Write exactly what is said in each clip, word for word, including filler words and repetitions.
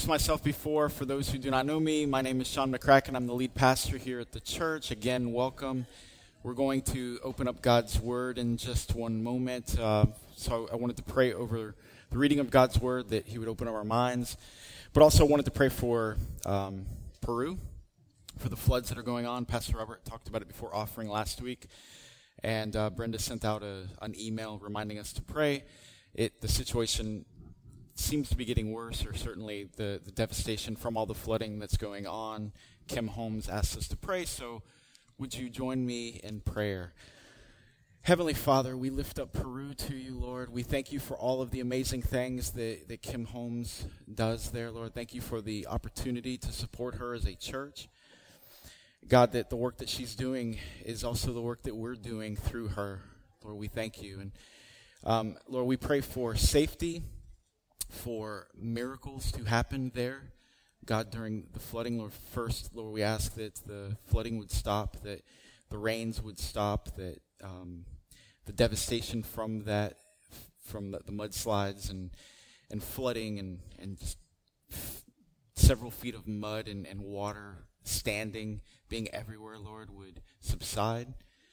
introduced myself before. For those who do not know me, my name is Sean McCracken. I'm the lead pastor here at the church. Again, welcome. We're going to open up God's Word in just one moment. Uh, so I wanted to pray over the reading of God's Word, that He would open up our minds. But also wanted to pray for um, Peru, for the floods that are going on. Pastor Robert talked about it before offering last week. And uh, Brenda sent out a, an email reminding us to pray. It the situation seems to be getting worse, or certainly the, the devastation from all the flooding that's going on. Kim Holmes asked us to pray, so would you join me in prayer? Heavenly Father, we lift up Peru to you, Lord. We thank you for all of the amazing things that, that Kim Holmes does there, Lord. Thank you for the opportunity to support her as a church. God, that the work that she's doing is also the work that we're doing through her. Lord, we thank you. And um, Lord, we pray for safety, for miracles to happen there. God, during the flooding, Lord, first, Lord, we ask that the flooding would stop, that the rains would stop, that um, the devastation from that, from the, the mudslides and, and flooding and, and just f- several feet of mud and, and water standing, being everywhere, Lord, would subside.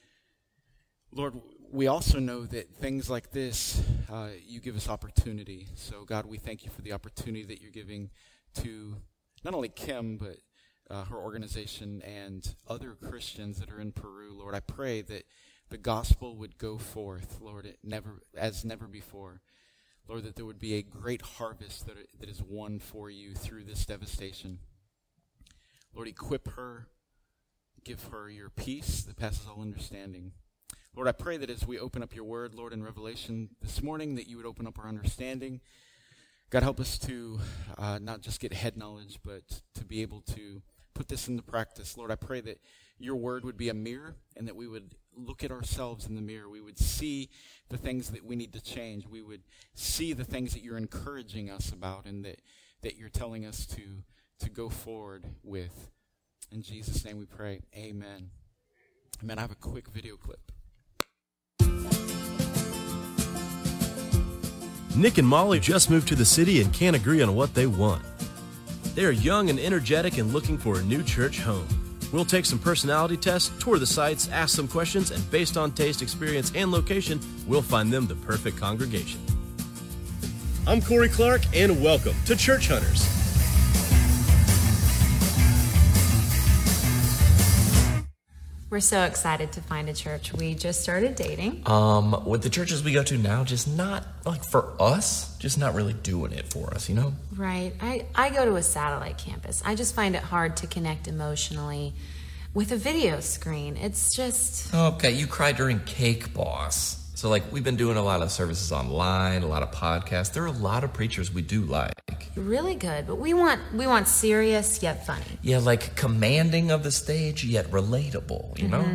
Lord, we also know that things like this, uh, you give us opportunity. So, God, we thank you for the opportunity that you're giving to not only Kim, but uh, her organization and other Christians that are in Peru. Lord, I pray that the gospel would go forth, Lord, it never as never before. Lord, that there would be a great harvest that, that is won for you through this devastation. Lord, equip her, give her your peace that passes all understanding. Lord, I pray that as we open up your word, Lord, in Revelation this morning, that you would open up our understanding. God, help us to uh, not just get head knowledge, but to be able to put this into practice. Lord, I pray that your word would be a mirror and that we would look at ourselves in the mirror. We would see the things that we need to change. We would see the things that you're encouraging us about and that, that you're telling us to, to go forward with. In Jesus' name we pray. Amen. Amen. I have a quick video clip. Nick and Molly just moved to the city and can't agree on what they want. They are young and energetic and looking for a new church home. We'll take some personality tests, tour the sites, ask some questions, and based on taste, experience, and location, we'll find them the perfect congregation. I'm Corey Clark, and welcome to Church Hunters. We're so excited to find a church. We just started dating. Um, with the churches we go to now, just not, like, for us, just not really doing it for us, you know? Right. I, I go to a satellite campus. I just find it hard to connect emotionally with a video screen. It's just... Okay, you cried during Cake Boss. So, like, we've been doing a lot of services online, a lot of podcasts. There are a lot of preachers we do like. Really good, but we want we want serious yet funny. Yeah, like commanding of the stage yet relatable, you Mm-hmm. know?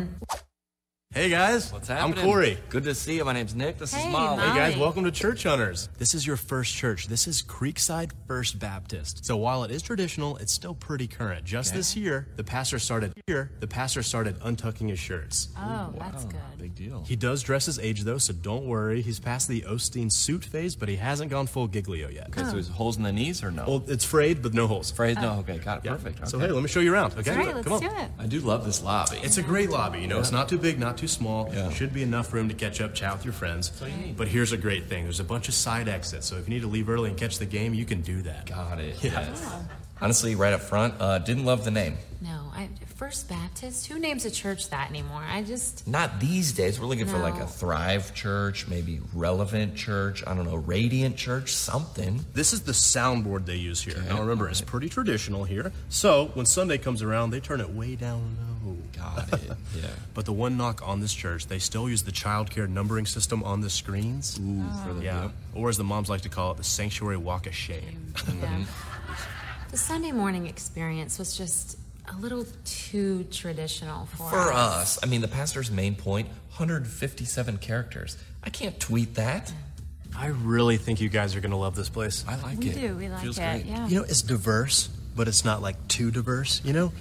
Hey guys, What's I'm happening? Corey. Good to see you. My name's Nick. This Hey, is Molly. Molly. Hey guys, welcome to Church Hunters. This is your first church. This is Creekside First Baptist. So while it is traditional, it's still pretty current. Just Okay. this year, the pastor started here. The pastor started untucking his shirts. Oh, that's good. Big deal. He does dress his age though, so don't worry. He's past the Osteen suit phase, but he hasn't gone full Giglio yet. Okay, so there's holes in the knees or no? Well, it's frayed, but no holes. Afraid? No, okay, got it. Yeah. Perfect. Okay. So hey, let me show you around. Okay, All right, let's come on. do it. I do love this lobby. It's a great lobby, you know. It's not too big, not too small. Yeah. Should be enough room to catch up, chat with your friends. But here's a great thing. There's a bunch of side exits, so if you need to leave early and catch the game, you can do that. Got it. Yeah. Yes. Honestly, right up front, uh, didn't love the name. No, I, First Baptist? Who names a church that anymore? I just... Not these days. We're looking for like No. a Thrive Church, maybe Relevant Church, I don't know, Radiant Church, something. This is the soundboard they use here. Okay. Now remember, it's pretty traditional here. So when Sunday comes around, they turn it way down low. Got it. Yeah. But the one knock on this church, they still use the child care numbering system on the screens. Ooh, for the Yeah. Or as the moms like to call it, the sanctuary walk of shame. Yeah. The Sunday morning experience was just a little too traditional for, For us, I mean, the pastor's main point, one hundred fifty-seven characters. I can't tweet that. I really think you guys are going to love this place. I like We it. do, we like Feels it, great. yeah. You know, it's diverse, but it's not like too diverse, you know?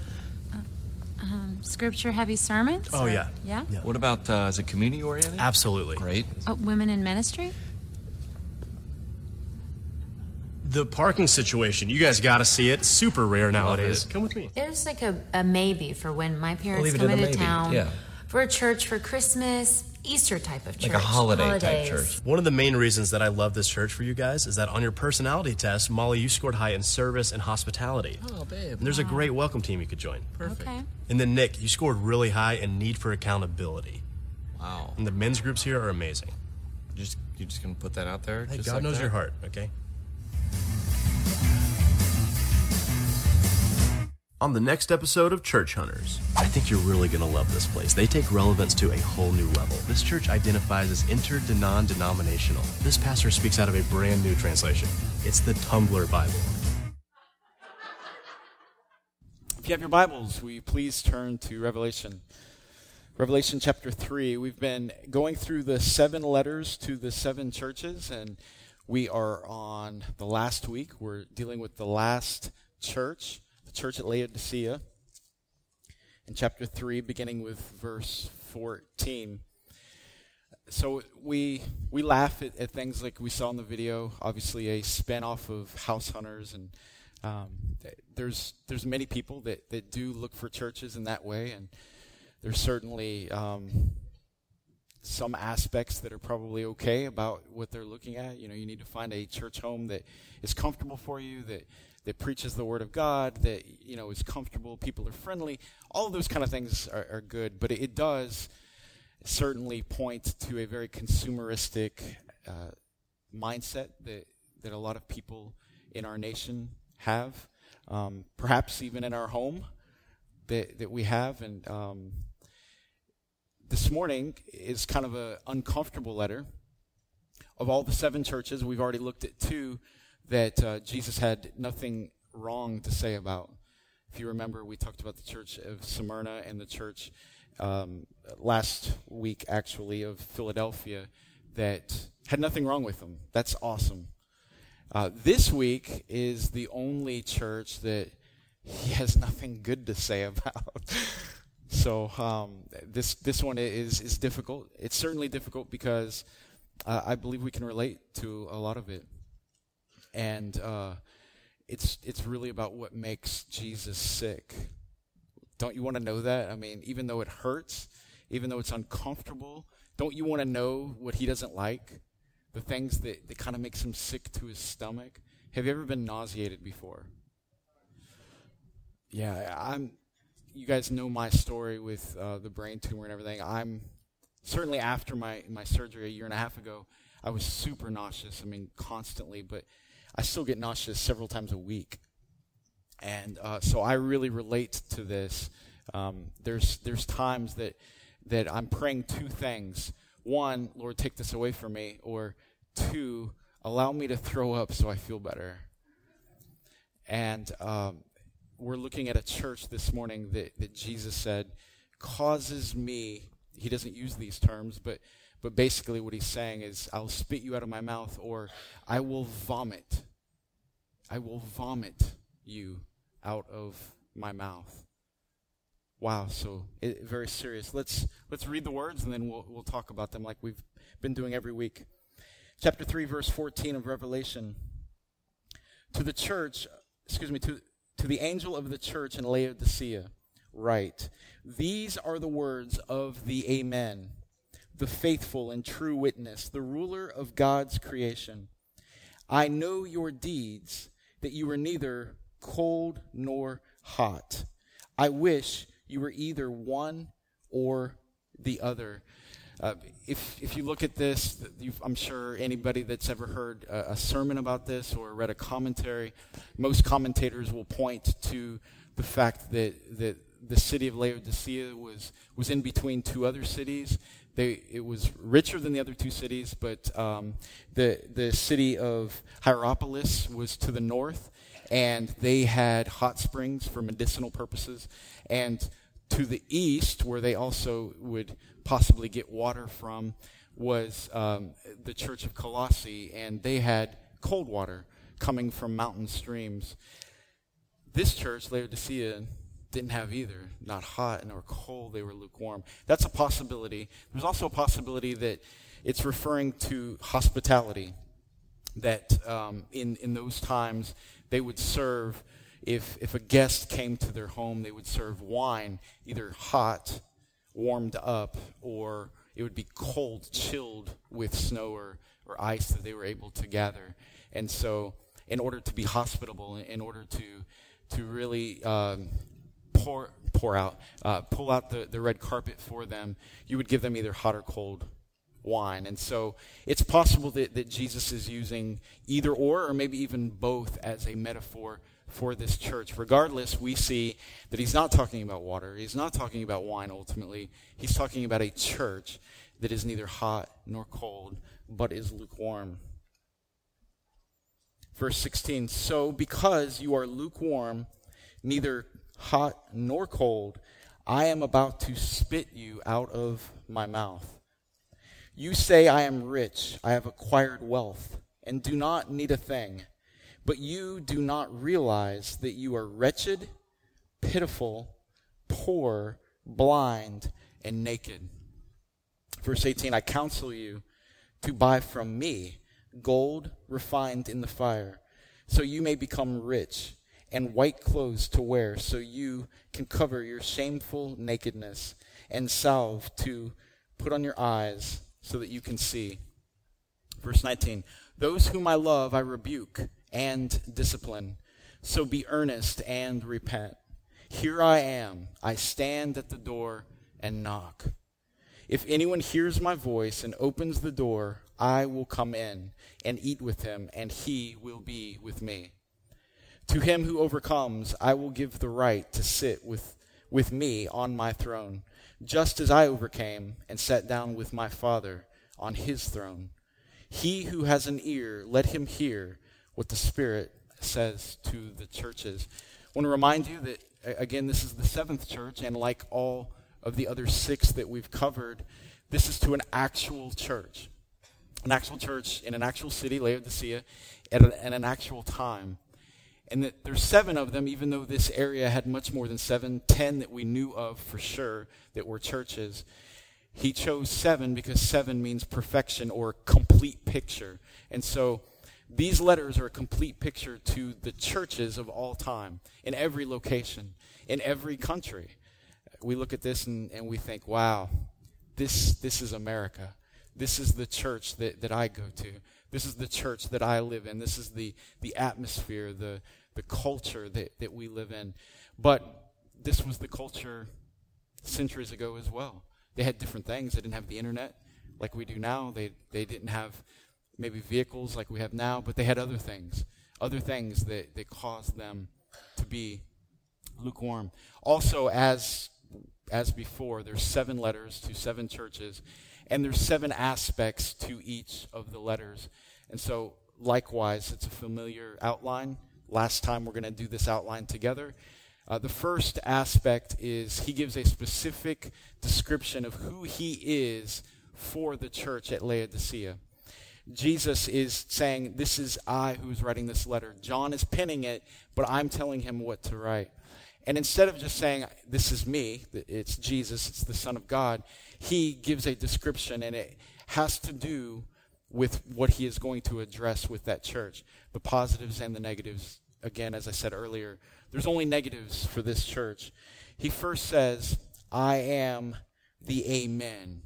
Um, scripture heavy sermons? Oh, or- yeah. Yeah? Yeah. What about, uh, is it community oriented? Absolutely. Great. Oh, women in ministry? The parking situation, you guys got to see it. Super rare nowadays. it. Come with me. It was like a, a maybe for when my parents leave it come at a into maybe, town yeah. for a church for Christmas, Easter type of church. Like a holiday type holidays. church. One of the main reasons that I love this church for you guys is that on your personality test, Molly, you scored high in service and hospitality. Oh, babe. And there's a great welcome team you could join. Perfect. Okay. And then Nick, you scored really high in need for accountability. Wow. And the men's groups here are amazing. You just, you just gonna put that out there? Hey, just God like knows that? your heart, okay? On the next episode of Church Hunters, I think you're really going to love this place. They take relevance to a whole new level. This church identifies as inter-non-denominational. This pastor speaks out of a brand new translation. It's the Tumblr Bible. If you have your Bibles, will you please turn to Revelation? Revelation chapter three. We've been going through the seven letters to the seven churches, and we are on the last week. We're dealing with the last church, the church at Laodicea, in chapter three, beginning with verse fourteen. So we we laugh at, at things like we saw in the video, obviously a spin-off of House Hunters, and um, there's there's many people that, that do look for churches in that way, and there's certainly um, some aspects that are probably okay about what they're looking at. You know, you need to find a church home that is comfortable for you, that that preaches the Word of God, that, you know, is comfortable, people are friendly. All of those kind of things are, are good, but it, it does certainly point to a very consumeristic uh, mindset that, that a lot of people in our nation have, um, perhaps even in our home that, that we have. And um, this morning is kind of an uncomfortable letter. Of all the seven churches, we've already looked at two that uh, Jesus had nothing wrong to say about. If you remember, we talked about the church of Smyrna and the church um, last week, actually, of Philadelphia, that had nothing wrong with them. That's awesome. Uh, this week is the only church that he has nothing good to say about. So um, this this one is is difficult. It's certainly difficult because uh, I believe we can relate to a lot of it. And uh, it's it's really about what makes Jesus sick. Don't you want to know that? I mean, even though it hurts, even though it's uncomfortable, don't you want to know what he doesn't like? The things that, that kind of makes him sick to his stomach? Have you ever been nauseated before? Yeah, I'm. You guys know my story with uh, the brain tumor and everything. I'm certainly after my, my surgery a year and a half ago, I was super nauseous. I mean, constantly, but I still get nauseous several times a week. And uh, so I really relate to this. Um, there's there's times that that I'm praying two things. One, Lord, take this away from me. Or two, allow me to throw up so I feel better. And um, we're looking at a church this morning that, that Jesus said causes me, he doesn't use these terms, but But basically what he's saying is, I'll spit you out of my mouth, or I will vomit. I will vomit you out of my mouth. Wow, so it, very serious. Let's let's read the words, and then we'll we'll talk about them like we've been doing every week. Chapter three, verse fourteen of Revelation. To the church, excuse me, to to the angel of the church in Laodicea, write: These are the words of the Amen, the faithful and true witness, the ruler of God's creation. I know your deeds, that you are neither cold nor hot. I wish you were either one or the other. Uh, if if you look at this, you've, I'm sure anybody that's ever heard a, a sermon about this or read a commentary, most commentators will point to the fact that, that the city of Laodicea was, was in between two other cities. They, it was richer than the other two cities, but um, the the city of Hierapolis was to the north, and they had hot springs for medicinal purposes. And to the east, where they also would possibly get water from, was um, the church of Colossae, and they had cold water coming from mountain streams. This church, Laodicea, didn't have either, not hot nor cold, they were lukewarm. That's a possibility. There's also a possibility that it's referring to hospitality, that um, in, in those times they would serve, if, if a guest came to their home, they would serve wine, either hot, warmed up, or it would be cold, chilled with snow or, or ice that they were able to gather. And so in order to be hospitable, in order to to really um, pour pour out, uh, pull out the, the red carpet for them, you would give them either hot or cold wine. And so it's possible that, that Jesus is using either or, or maybe even both as a metaphor for this church. Regardless, we see that he's not talking about water. He's not talking about wine ultimately. He's talking about a church that is neither hot nor cold, but is lukewarm. Verse sixteen, so because you are lukewarm, neither hot nor cold, I am about to spit you out of my mouth. You say, I am rich, I have acquired wealth, and do not need a thing. But you do not realize that you are wretched, pitiful, poor, blind, and naked. Verse eighteen, I counsel you to buy from me gold refined in the fire, so you may become rich, and white clothes to wear, so you can cover your shameful nakedness, and salve to put on your eyes, so that you can see. Verse nineteen, those whom I love I rebuke and discipline, so be earnest and repent. Here I am, I stand at the door and knock. If anyone hears my voice and opens the door, I will come in and eat with him, and he will be with me. To him who overcomes, I will give the right to sit with, with me on my throne, just as I overcame and sat down with my Father on his throne. He who has an ear, let him hear what the Spirit says to the churches. I want to remind you that, again, this is the seventh church, and like all of the other six that we've covered, this is to an actual church. An actual church in an actual city, Laodicea, at, a, at an actual time. And that there's seven of them, even though this area had much more than seven, ten that we knew of for sure that were churches. He chose seven because seven means perfection or complete picture. And so these letters are a complete picture to the churches of all time, in every location, in every country. We look at this and, and we think, wow, this this is America. This is the church that, that I go to. This is the church that I live in. This is the, the atmosphere, the, the culture that, that we live in. But this was the culture centuries ago as well. They had different things. They didn't have the internet like we do now. They they didn't have maybe vehicles like we have now, but they had other things, other things that, that caused them to be lukewarm. Also, as as before, there's seven letters to seven churches, and there's seven aspects to each of the letters. And so, likewise, it's a familiar outline. Last time we're going to do this outline together. Uh, the first aspect is he gives a specific description of who he is for the church at Laodicea. Jesus is saying, this is I who's writing this letter. John is penning it, but I'm telling him what to write. And instead of just saying, this is me, it's Jesus, it's the Son of God, he gives a description, and it has to do with what he is going to address with that church, the positives and the negatives. Again, as I said earlier, there's only negatives for this church. He first says, I am the Amen.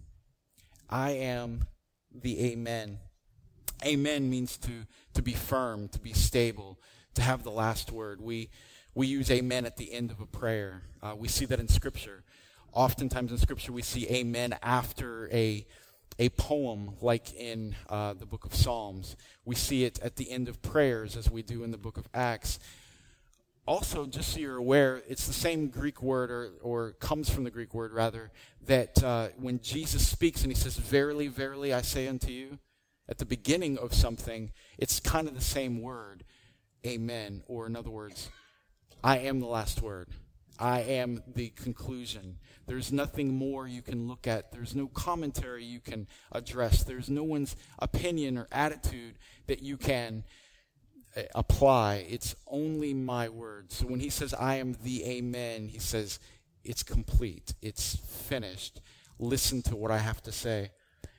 I am the Amen. Amen means to, to be firm, to be stable, to have the last word. We we use amen at the end of a prayer. Uh, we see that in Scripture. Oftentimes in Scripture we see amen after a a poem, like in uh, the book of Psalms. We see it at the end of prayers, as we do in the book of Acts. Also, just so you're aware, it's the same Greek word, or, or comes from the Greek word, rather, that uh, when Jesus speaks and he says, verily, verily, I say unto you, at the beginning of something, it's kind of the same word, amen, or in other words, I am the last word. I am the conclusion. There's nothing more you can look at. There's no commentary you can address. There's no one's opinion or attitude that you can uh, apply. It's only my word. So when he says, I am the Amen, he says, it's complete. It's finished. Listen to what I have to say.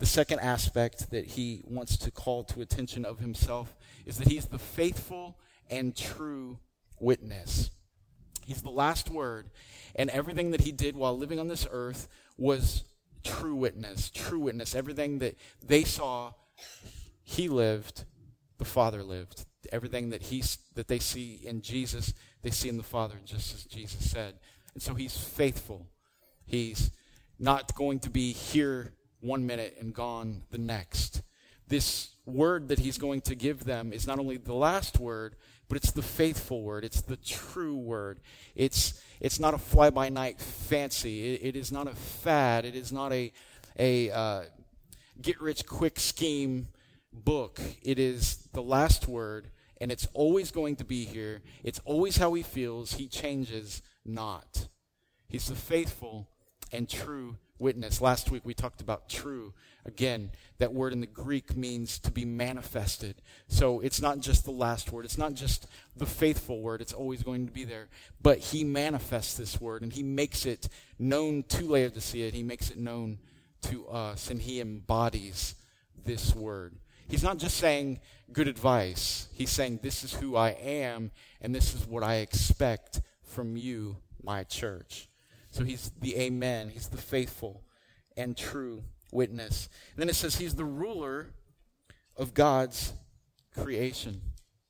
The second aspect that he wants to call to attention of himself is that he's the faithful and true witness. He's the last word, and everything that he did while living on this earth was true witness, true witness. Everything that they saw, he lived, the Father lived. Everything that he that they see in Jesus, they see in the Father, just as Jesus said. And so he's faithful. He's not going to be here one minute and gone the next. This word that he's going to give them is not only the last word, but it's the faithful word. It's the true word. It's it's not a fly-by-night fancy. It, it is not a fad. It is not a a uh, get-rich-quick scheme book. It is the last word, and it's always going to be here. It's always how he feels. He changes not. He's the faithful and true witness. Last week we talked about true. Again, that word in the Greek means to be manifested. So it's not just the last word. It's not just the faithful word. It's always going to be there. But he manifests this word, and he makes it known to Laodicea. He makes it known to us, and he embodies this word. He's not just saying good advice. He's saying this is who I am, and this is what I expect from you, my church. So he's the Amen. He's the faithful and true witness. And then it says he's the ruler of God's creation.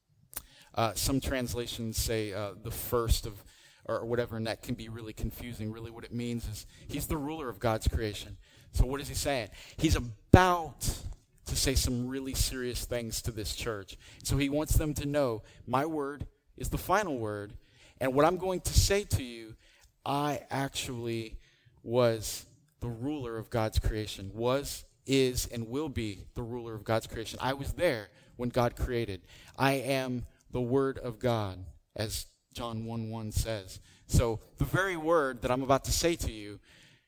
Uh, some translations say uh, the first of, or whatever, and that can be really confusing. Really what it means is he's the ruler of God's creation. So what is he saying? He's about to say some really serious things to this church. So he wants them to know my word is the final word, and what I'm going to say to you, I actually was the ruler of God's creation, was, is, and will be the ruler of God's creation. I was there when God created. I am the Word of God, as John one one says. So the very word that I'm about to say to you,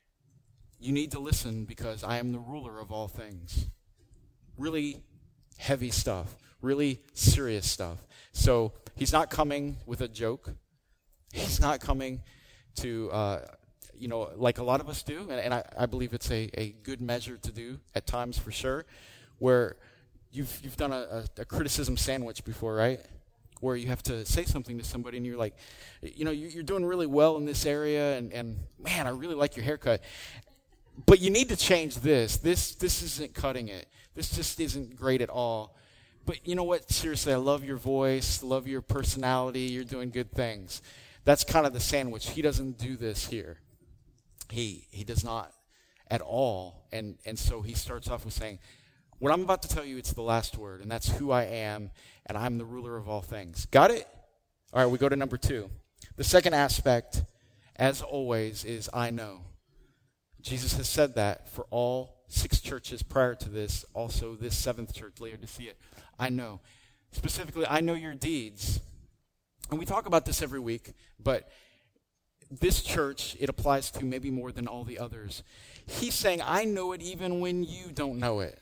you need to listen because I am the ruler of all things. Really heavy stuff, really serious stuff. So he's not coming with a joke. He's not coming to, uh, you know, like a lot of us do, and, and I, I believe it's a, a good measure to do at times for sure, where you've you've done a, a, a criticism sandwich before, right? Where you have to say something to somebody and you're like, you know, you're doing really well in this area, and, and man, I really like your haircut, but you need to change this. This this isn't cutting it. This just isn't great at all. But you know what? Seriously, I love your voice, love your personality. You're doing good things. That's kind of the sandwich. He doesn't do this here. He he does not at all. And and so he starts off with saying, what I'm about to tell you, it's the last word, and that's who I am, and I'm the ruler of all things. Got it? All right, we go to number two. The second aspect, as always, is I know. Jesus has said that for all six churches prior to this, also this seventh church, Laodicea. I know. Specifically, I know your deeds. And we talk about this every week, but this church, it applies to maybe more than all the others. He's saying, I know it even when you don't know it.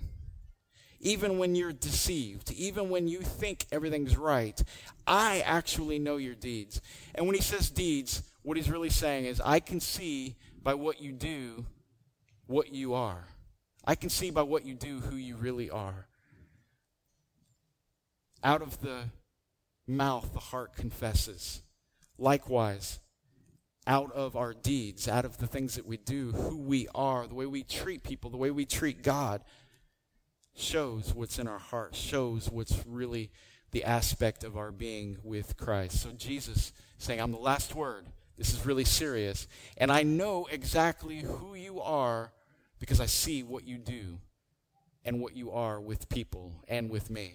Even when you're deceived, even when you think everything's right, I actually know your deeds. And when he says deeds, what he's really saying is, I can see by what you do what you are. I can see by what you do who you really are. Out of the mouth, the heart confesses. Likewise, out of our deeds, out of the things that we do, who we are, the way we treat people, the way we treat God, shows what's in our heart, shows what's really the aspect of our being with Christ. So Jesus saying, I'm the last word. This is really serious. And I know exactly who you are because I see what you do and what you are with people and with me.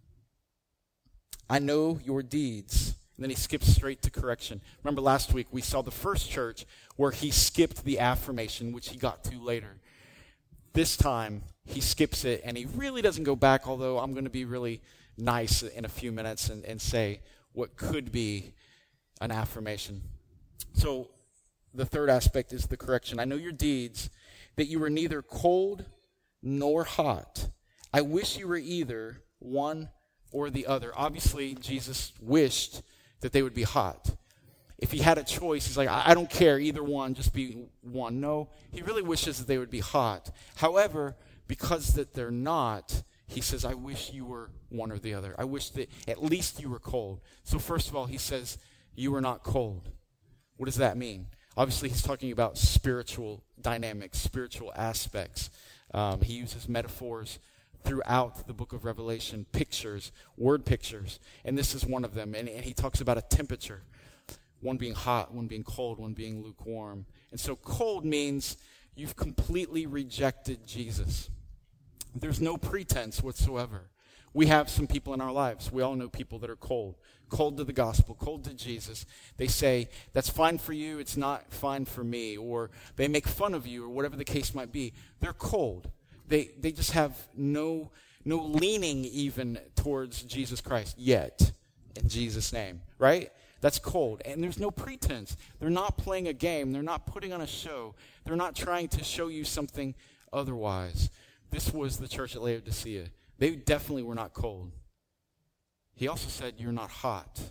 I know your deeds. And then he skips straight to correction. Remember last week we saw the first church where he skipped the affirmation, which he got to later. This time he skips it and he really doesn't go back, although I'm going to be really nice in a few minutes and, and say what could be an affirmation. So the third aspect is the correction. I know your deeds, that you were neither cold nor hot. I wish you were either one or the other. Obviously, Jesus wished that they would be hot. If he had a choice, he's like, I don't care, either one, just be one. No, he really wishes that they would be hot. However, because that they're not, he says, I wish you were one or the other. I wish that at least you were cold. So first of all, he says, you are not cold. What does that mean? Obviously, he's talking about spiritual dynamics, spiritual aspects. Um, he uses metaphors throughout the book of Revelation, pictures, word pictures, and this is one of them. And, and he talks about a temperature, one being hot, one being cold, one being lukewarm. And so cold means you've completely rejected Jesus. There's no pretense whatsoever. We have some people in our lives. We all know people that are cold. Cold to the gospel, cold to Jesus. They say, that's fine for you, it's not fine for me. Or they make fun of you, or whatever the case might be. They're cold. They they just have no no leaning even towards Jesus Christ yet, in Jesus' name, right? That's cold. And there's no pretense. They're not playing a game. They're not putting on a show. They're not trying to show you something otherwise. This was the church at Laodicea. They definitely were not cold. He also said, you're not hot.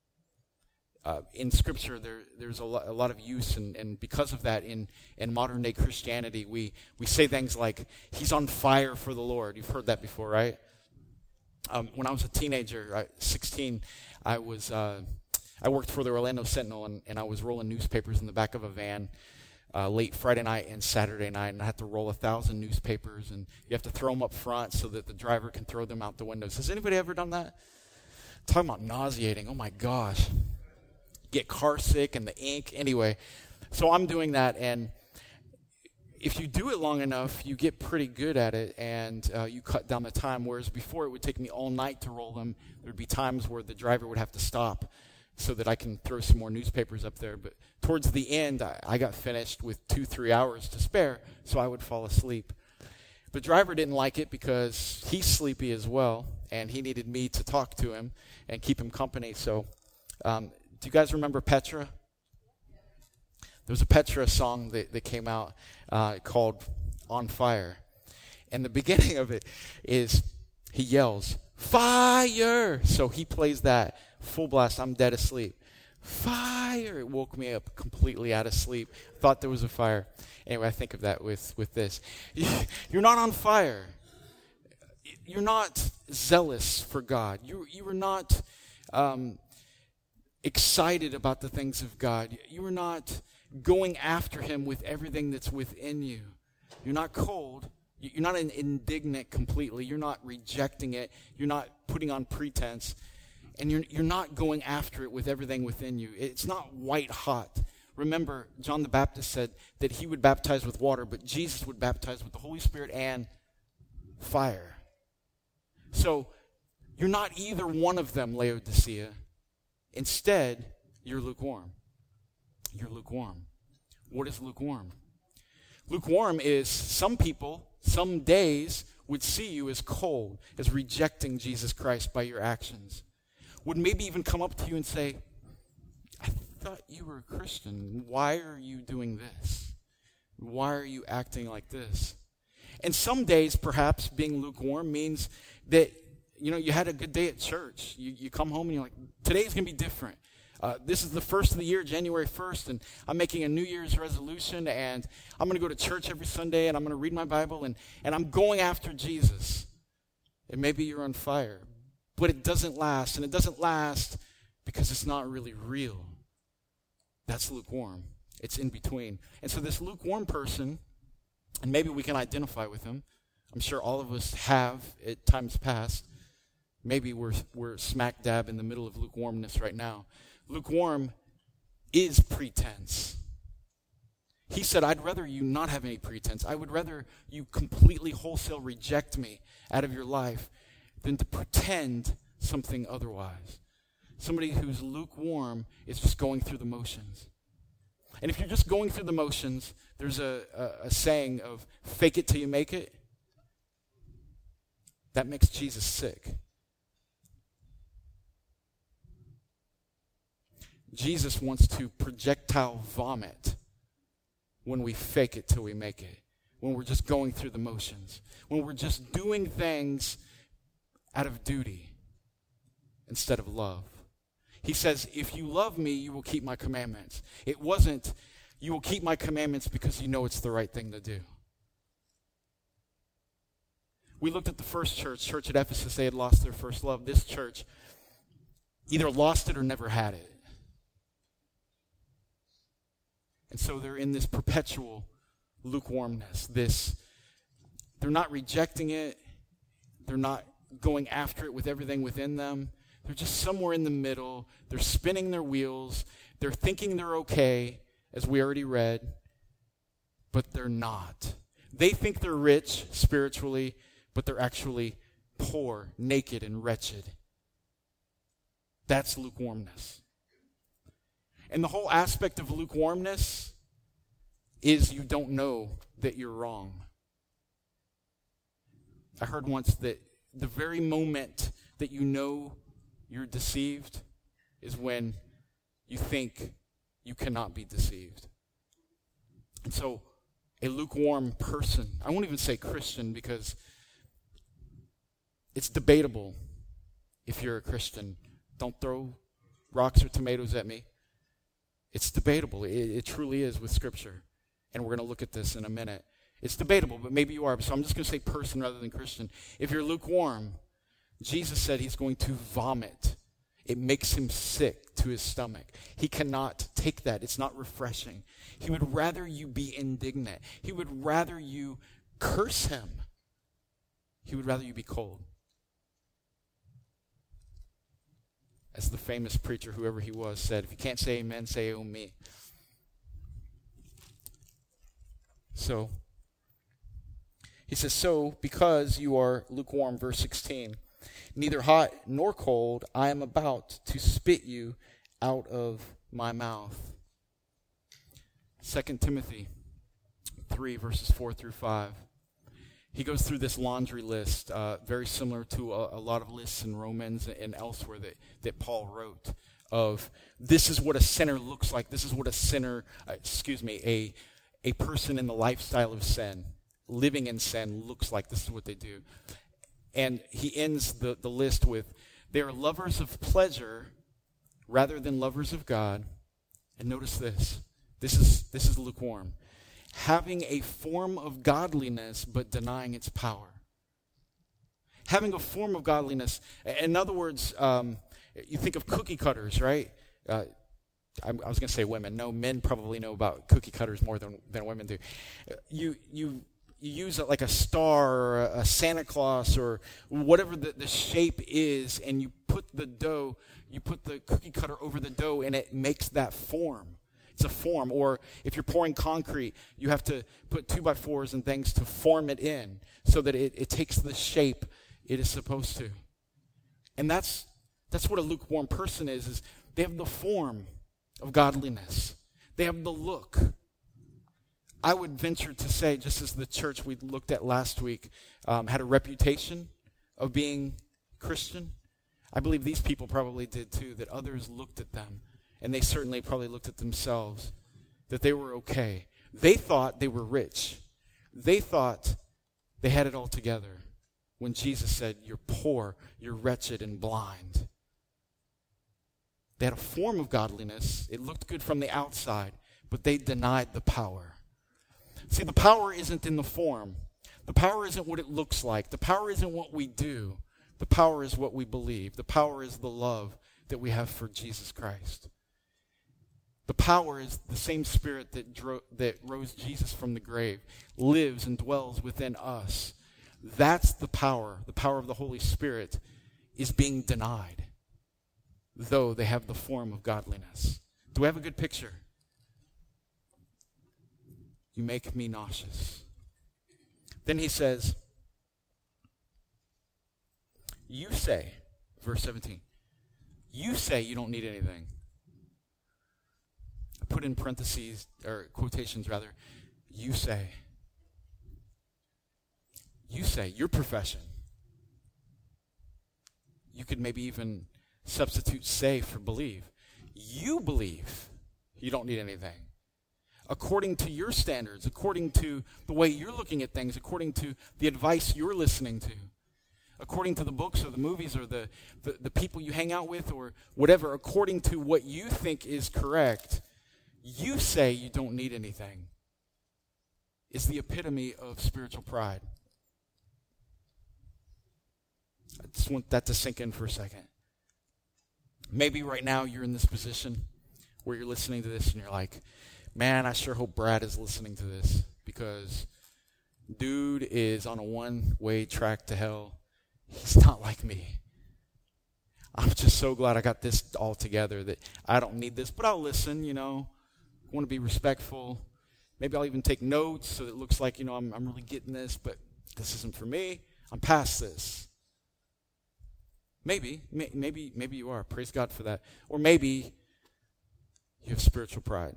Uh, in Scripture, there, there's a, lo- a lot of use, and, and because of that, in, in modern-day Christianity, we, we say things like, he's on fire for the Lord. You've heard that before, right? Um, when I was a teenager, I, sixteen, I was uh, I worked for the Orlando Sentinel, and, and I was rolling newspapers in the back of a van uh, late Friday night and Saturday night, and I had to roll a thousand newspapers, and you have to throw them up front so that the driver can throw them out the windows. Has anybody ever done that? Talking about nauseating. Oh, my gosh. Get car sick and the ink. Anyway, so I'm doing that, and if you do it long enough, you get pretty good at it, and uh, you cut down the time, whereas before it would take me all night to roll them. There would be times where the driver would have to stop so that I can throw some more newspapers up there. But towards the end, I, I got finished with two, three hours to spare, so I would fall asleep. The driver didn't like it because he's sleepy as well, and he needed me to talk to him and keep him company. So um, do you guys remember Petra? There was a Petra song that, that came out uh, called On Fire. And the beginning of it is he yells, fire! So he plays that full blast. I'm dead asleep. Fire! It woke me up completely out of sleep. Thought there was a fire. Anyway, I think of that with, with this. You're not on fire. You're not zealous for God. You, you are not um, excited about the things of God. You are not going after him with everything that's within you. You're not cold. You're not indignant completely. You're not rejecting it. You're not putting on pretense. And you're, you're not going after it with everything within you. It's not white hot. Remember, John the Baptist said that he would baptize with water, but Jesus would baptize with the Holy Spirit and fire. So you're not either one of them, Laodicea. Instead, you're lukewarm. You're lukewarm. What is lukewarm? Lukewarm is some people, some days, would see you as cold, as rejecting Jesus Christ by your actions. Would maybe even come up to you and say, I thought you were a Christian. Why are you doing this? Why are you acting like this? And some days, perhaps, being lukewarm means that, you know, you had a good day at church. You, you come home and you're like, today's going to be different. Uh, this is the first of the year, January first, and I'm making a New Year's resolution, and I'm going to go to church every Sunday, and I'm going to read my Bible, and, and I'm going after Jesus. And maybe you're on fire, but it doesn't last, and it doesn't last because it's not really real. That's lukewarm. It's in between. And so this lukewarm person, and maybe we can identify with him. I'm sure all of us have at times past. Maybe we're we're smack dab in the middle of lukewarmness right now. Lukewarm is pretense. He said, I'd rather you not have any pretense. I would rather you completely wholesale reject me out of your life than to pretend something otherwise. Somebody who's lukewarm is just going through the motions. And if you're just going through the motions, there's a, a, a saying of fake it till you make it. That makes Jesus sick. Jesus wants to projectile vomit when we fake it till we make it. When we're just going through the motions. When we're just doing things out of duty instead of love. He says, if you love me, you will keep my commandments. It wasn't, you will keep my commandments because you know it's the right thing to do. We looked at the first church, church at Ephesus. They had lost their first love. This church either lost it or never had it. And so they're in this perpetual lukewarmness. This, they're not rejecting it. They're not going after it with everything within them. They're just somewhere in the middle. They're spinning their wheels. They're thinking they're okay, as we already read, but they're not. They think they're rich spiritually, but they're actually poor, naked, and wretched. That's lukewarmness. And the whole aspect of lukewarmness is you don't know that you're wrong. I heard once that the very moment that you know you're deceived is when you think you cannot be deceived. And so a lukewarm person, I won't even say Christian because it's debatable if you're a Christian. Don't throw rocks or tomatoes at me. It's debatable. It, it truly is with Scripture. And we're going to look at this in a minute. It's debatable, but maybe you are. So I'm just going to say person rather than Christian. If you're lukewarm, Jesus said he's going to vomit. It makes him sick to his stomach. He cannot take that. It's not refreshing. He would rather you be indignant. He would rather you curse him. He would rather you be cold. As the famous preacher, whoever he was, said, if you can't say amen, say oh me. So, he says, so because you are lukewarm, verse sixteen, neither hot nor cold, I am about to spit you out of my mouth. Second Timothy three, verses four through five. He goes through this laundry list, uh, very similar to a, a lot of lists in Romans and elsewhere that, that Paul wrote, of this is what a sinner looks like. This is what a sinner, uh, excuse me, a, a person in the lifestyle of sin, living in sin, looks like. This is what they do. And he ends the, the list with, they are lovers of pleasure rather than lovers of God. And notice this. This is, this is lukewarm. Having a form of godliness, but denying its power. Having a form of godliness. In other words, um, you think of cookie cutters, right? Uh, I, I was going to say women. No, men probably know about cookie cutters more than, than women do. You, you, you use it like a star or a Santa Claus or whatever the, the shape is, and you put the dough, you put the cookie cutter over the dough, and it makes that form. It's a form. Or if you're pouring concrete, you have to put two by fours and things to form it in so that it, it takes the shape it is supposed to. And that's that's what a lukewarm person is, is they have the form of godliness. They have the look. I would venture to say, just as the church we looked at last week um, had a reputation of being Christian, I believe these people probably did too, that others looked at them. And they certainly probably looked at themselves, that they were okay. They thought they were rich. They thought they had it all together when Jesus said, you're poor, you're wretched and blind. They had a form of godliness. It looked good from the outside, but they denied the power. See, the power isn't in the form. The power isn't what it looks like. The power isn't what we do. The power is what we believe. The power is the love that we have for Jesus Christ. The power is the same Spirit that dro- that rose Jesus from the grave, lives and dwells within us. That's the power. The power of the Holy Spirit is being denied, though they have the form of godliness. Do we have a good picture? You make me nauseous. Then he says, you say, verse seventeen, you say you don't need anything. Put in parentheses, or quotations rather, you say. You say, your profession. You could maybe even substitute say for believe. You believe you don't need anything. According to your standards, according to the way you're looking at things, according to the advice you're listening to, according to the books or the movies or the, the, the people you hang out with or whatever, according to what you think is correct, you say you don't need anything. It's the epitome of spiritual pride. I just want that to sink in for a second. Maybe right now you're in this position where you're listening to this and you're like, man, I sure hope Brad is listening to this, because dude is on a one-way track to hell. He's not like me. I'm just so glad I got this all together that I don't need this, but I'll listen, you know. I want to be respectful. Maybe I'll even take notes so that it looks like, you know, I'm, I'm really getting this, but this isn't for me. I'm past this. Maybe, may, maybe, maybe you are. Praise God for that. Or maybe you have spiritual pride.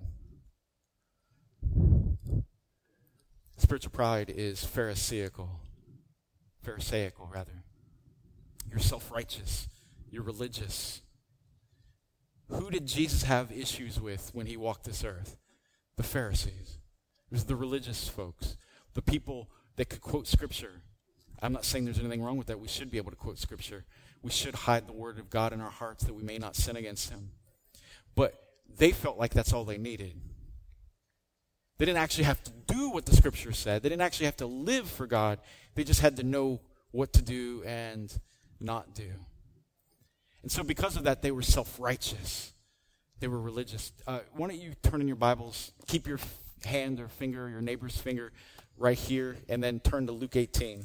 Spiritual pride is pharisaical. Pharisaical, rather. You're self-righteous. You're religious. Who did Jesus have issues with when he walked this earth? The Pharisees. It was the religious folks. The people that could quote Scripture. I'm not saying there's anything wrong with that. We should be able to quote Scripture. We should hide the Word of God in our hearts that we may not sin against Him. But they felt like that's all they needed. They didn't actually have to do what the Scripture said. They didn't actually have to live for God. They just had to know what to do and not do. And so because of that, they were self-righteous. They were religious. Uh, why don't you turn in your Bibles, keep your hand or finger, your neighbor's finger right here, and then turn to Luke eighteen.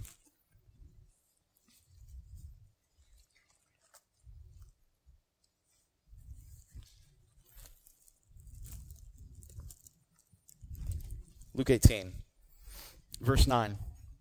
Luke eighteen, verse nine.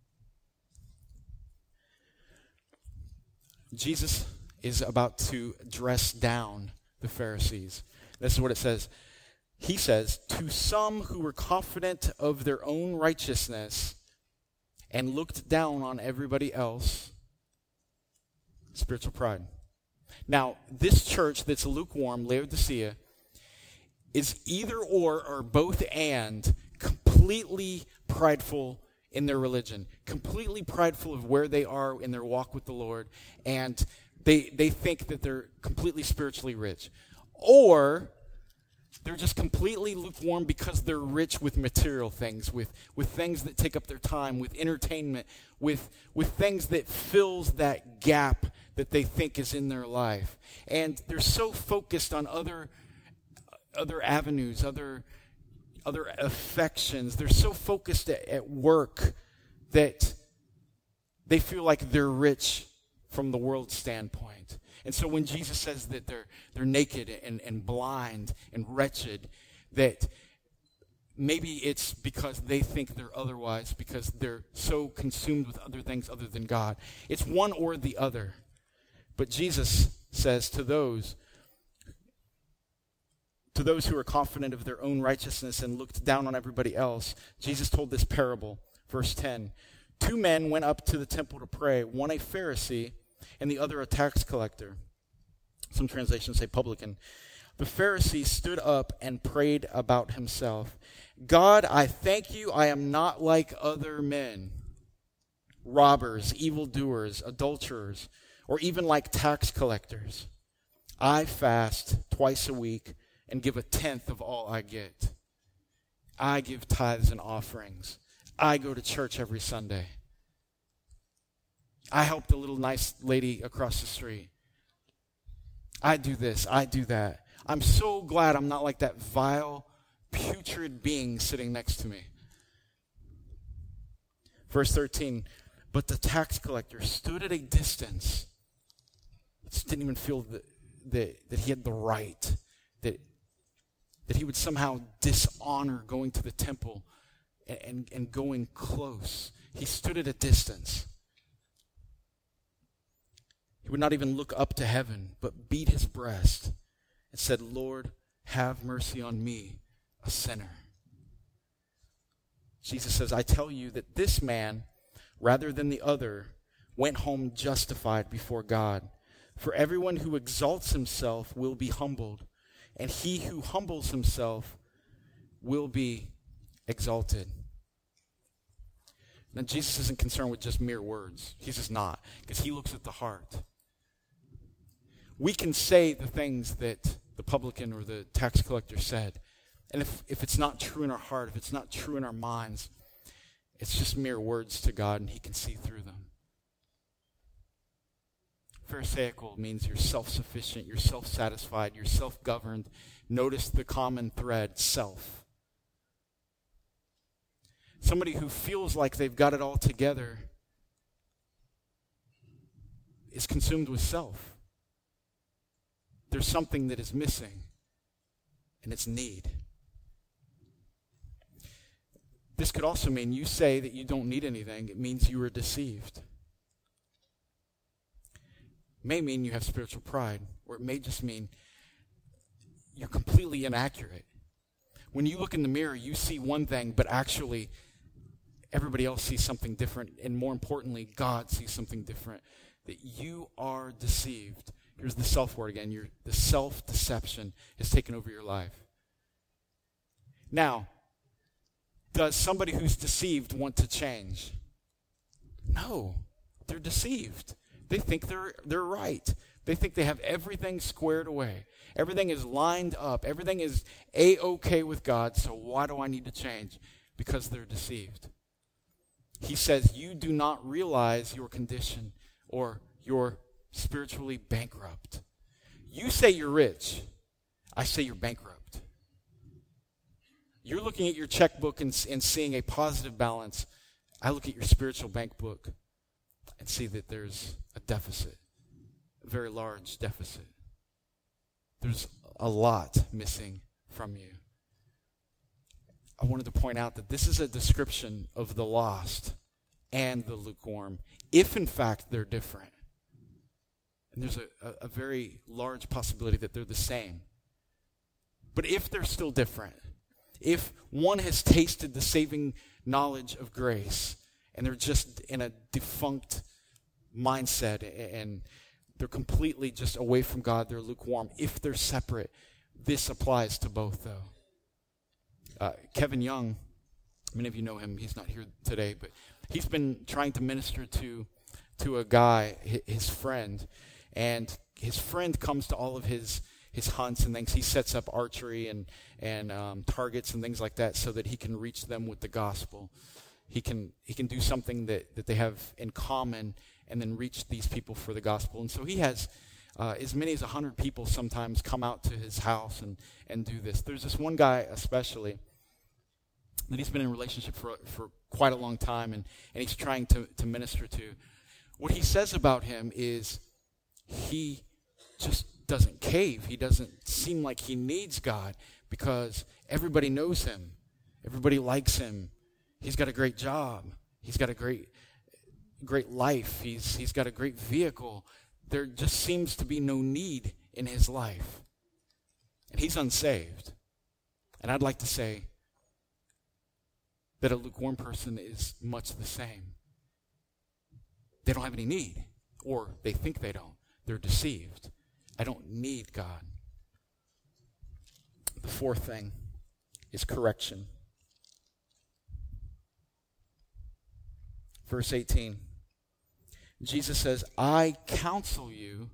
Jesus is about to dress down the Pharisees. This is what it says. He says, to some who were confident of their own righteousness and looked down on everybody else, spiritual pride. Now, this church that's lukewarm, Laodicea, is either or or both and completely prideful in their religion, completely prideful of where they are in their walk with the Lord, and they they think that they're completely spiritually rich. Or they're just completely lukewarm because they're rich with material things, with, with things that take up their time, with entertainment, with, with things that fills that gap that they think is in their life. And they're so focused on other other avenues, other other affections. They're so focused at, at work that they feel like they're rich from the world's standpoint. And so when Jesus says that they're they're naked and, and blind and wretched, that maybe it's because they think they're otherwise, because they're so consumed with other things other than God. It's one or the other. But Jesus says to those To those who are confident of their own righteousness and looked down on everybody else, Jesus told this parable, verse ten. Two men went up to the temple to pray, one a Pharisee and the other a tax collector. Some translations say publican. The Pharisee stood up and prayed about himself. God, I thank you, I am not like other men, robbers, evildoers, adulterers, or even like tax collectors. I fast twice a week and give a tenth of all I get. I give tithes and offerings. I go to church every Sunday. I help the little nice lady across the street. I do this, I do that. I'm so glad I'm not like that vile, putrid being sitting next to me. Verse thirteen, but the tax collector stood at a distance. Just didn't even feel that, that, that he had the right, that that he would somehow dishonor going to the temple and, and, and going close. He stood at a distance. He would not even look up to heaven, but beat his breast and said, Lord, have mercy on me, a sinner. Jesus says, I tell you that this man, rather than the other, went home justified before God. For everyone who exalts himself will be humbled, and he who humbles himself will be exalted. Now, Jesus isn't concerned with just mere words. He's just not, because he looks at the heart. We can say the things that the publican or the tax collector said, and if, if it's not true in our heart, if it's not true in our minds, it's just mere words to God, and he can see through them. Pharisaical means you're self-sufficient, you're self-satisfied, you're self-governed. Notice the common thread, self. Somebody who feels like they've got it all together is consumed with self. There's something that is missing, and it's need. This could also mean you say that you don't need anything. It means you are deceived. It may mean you have spiritual pride, or it may just mean you're completely inaccurate. When you look in the mirror, you see one thing, but actually everybody else sees something different, and more importantly, God sees something different. That you are deceived. Here's the self word again. You're, the self-deception has taken over your life. Now, does somebody who's deceived want to change? No, they're deceived. They think they're they're right. They think they have everything squared away. Everything is lined up. Everything is A-okay with God, so why do I need to change? Because they're deceived. He says, you do not realize your condition or you're spiritually bankrupt. You say you're rich. I say you're bankrupt. You're looking at your checkbook and, and seeing a positive balance. I look at your spiritual bank book and see that there's a deficit, a very large deficit. There's a lot missing from you. I wanted to point out that this is a description of the lost and the lukewarm, if in fact they're different. And there's a, a, a very large possibility that they're the same. But if they're still different, if one has tasted the saving knowledge of grace and they're just in a defunct mindset and they're completely just away from God, they're lukewarm. If they're separate, this applies to both, though. Uh, Kevin Young, many of you know him. He's not here today, but he's been trying to minister to to a guy, his friend, and his friend comes to all of his his hunts and things. He sets up archery and and um, targets and things like that so that he can reach them with the gospel. He can he can do something that, that they have in common and then reach these people for the gospel. And so he has uh, as many as one hundred people sometimes come out to his house and, and do this. There's this one guy especially that he's been in a relationship for for quite a long time, and, and he's trying to, to minister to. What he says about him is he just doesn't cave. He doesn't seem like he needs God because everybody knows him. Everybody likes him. He's got a great job. He's got a great great life. He's he's got a great vehicle. There just seems to be no need in his life. And he's unsaved. And I'd like to say that a lukewarm person is much the same. They don't have any need, or they think they don't. They're deceived. I don't need God. The fourth thing is correction. Verse eighteen. Jesus says, I counsel you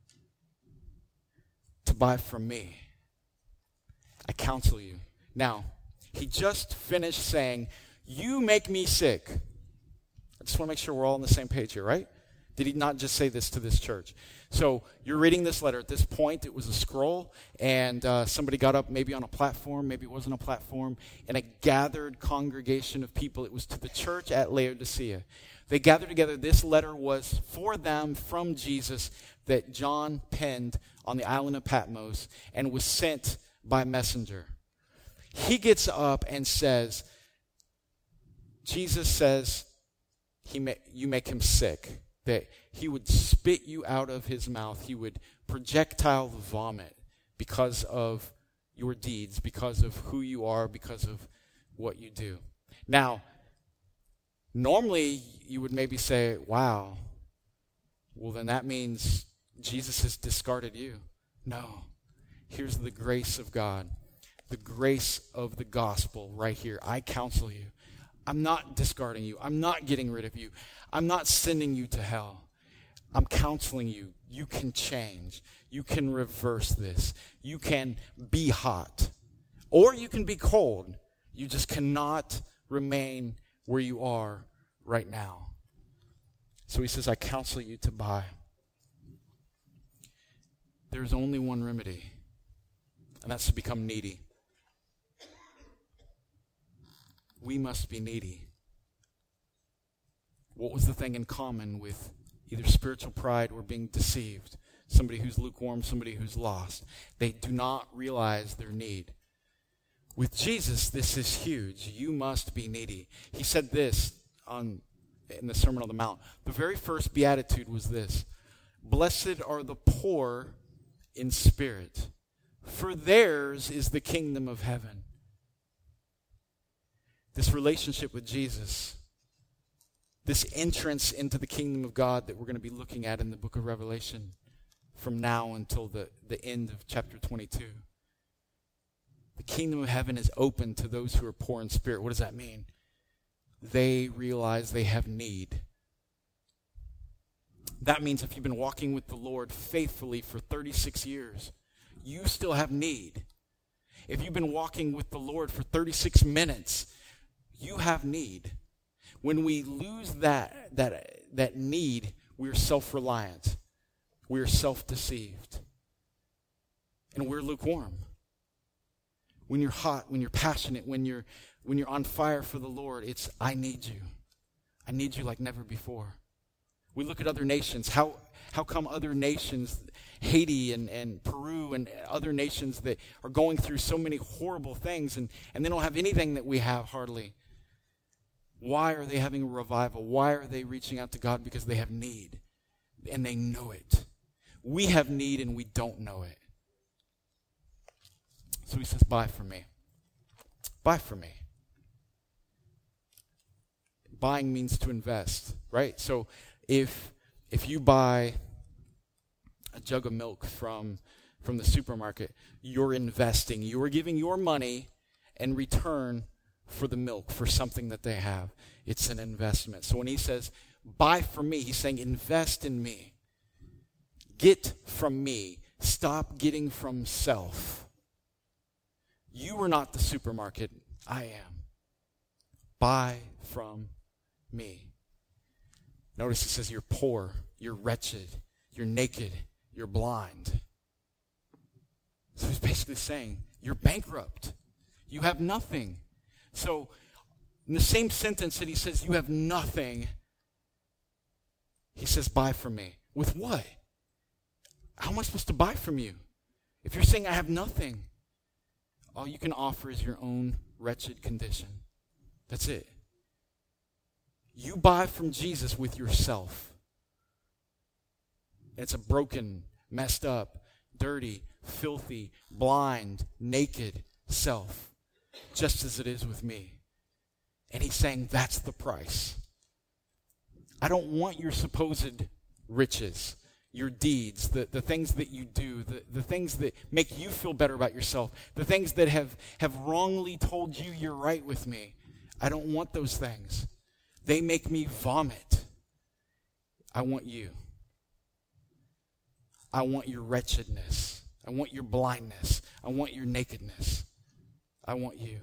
to buy from me. I counsel you. Now, he just finished saying, you make me sick. I just want to make sure we're all on the same page here, right? Did he not just say this to this church? So you're reading this letter. At this point, it was a scroll, and uh, somebody got up maybe on a platform, maybe it wasn't a platform, and a gathered congregation of people. It was to the church at Laodicea. They gathered together. This letter was for them from Jesus that John penned on the island of Patmos and was sent by messenger. He gets up and says, Jesus says, he ma- you make him sick. That he would spit you out of his mouth. He would projectile vomit because of your deeds, because of who you are, because of what you do. Now, normally you would maybe say, wow, well then that means Jesus has discarded you. No. Here's the grace of God, the grace of the gospel right here. I counsel you. I'm not discarding you. I'm not getting rid of you. I'm not sending you to hell. I'm counseling you. You can change. You can reverse this. You can be hot. Or you can be cold. You just cannot remain where you are right now. So he says, I counsel you to buy. there's only one remedy, and that's to become needy. We must be needy. What was the thing in common with either spiritual pride or being deceived? Somebody who's lukewarm, somebody who's lost. They do not realize their need. With Jesus, this is huge. You must be needy. He said this on in the Sermon on the Mount. The very first beatitude was this: blessed are the poor in spirit, for theirs is the kingdom of heaven. This relationship with Jesus, this entrance into the kingdom of God that we're going to be looking at in the book of Revelation from now until the, the end of chapter twenty-two. The kingdom of heaven is open to those who are poor in spirit. What does that mean? They realize they have need. That means if you've been walking with the Lord faithfully for thirty-six years, you still have need. If you've been walking with the Lord for thirty-six minutes, you have need. When we lose that, that, that need, we're self-reliant. We're self-deceived. And we're lukewarm. When you're hot, when you're passionate, when you're when you're on fire for the Lord, it's, I need you. I need you like never before. We look at other nations. How how come other nations, Haiti and, and Peru and other nations that are going through so many horrible things and, and they don't have anything that we have hardly? Why are they having a revival? Why are they reaching out to God? Because they have need and they know it. We have need and we don't know it. So he says, buy from me. Buy from me. Buying means to invest, right? So if if you buy a jug of milk from, from the supermarket, you're investing. You are giving your money in return for the milk, for something that they have. It's an investment. So when he says, buy from me, he's saying, invest in me. Get from me. Stop getting from self. You are not the supermarket. I am. Buy from me. Notice it says you're poor, you're wretched, you're naked, you're blind. So he's basically saying you're bankrupt. You have nothing. So in the same sentence that he says you have nothing, he says buy from me. With what? How am I supposed to buy from you? If you're saying I have nothing, all you can offer is your own wretched condition. That's it. You buy from Jesus with yourself. It's a broken, messed up, dirty, filthy, blind, naked self, just as it is with me. And he's saying that's the price. I don't want your supposed riches, your deeds, the, the things that you do, the, the things that make you feel better about yourself, the things that have, have wrongly told you you're right with me. I don't want those things. They make me vomit. I want you. I want your wretchedness. I want your blindness. I want your nakedness. I want you.